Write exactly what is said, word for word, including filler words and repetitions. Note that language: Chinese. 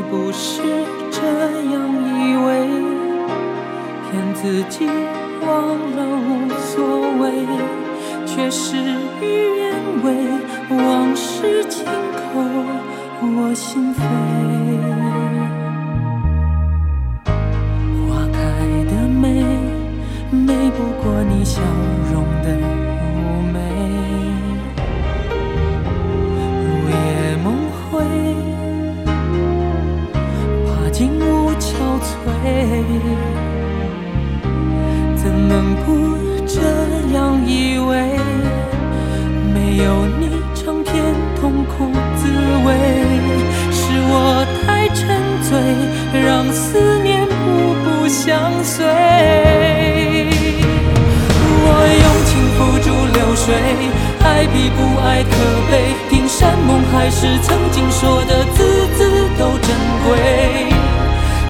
不是这样以为，骗自己忘了无所谓，却事与愿违，往事轻扣我心扉。花开的美，美不过你笑容的妩媚。午夜梦回，怕景物憔悴，怎能不这样以为？没有你尝遍痛苦滋味，是我太沉醉，让思念步步相随。我用情付诸流水，爱比不爱可悲，听山盟海誓曾经说的字字都珍贵。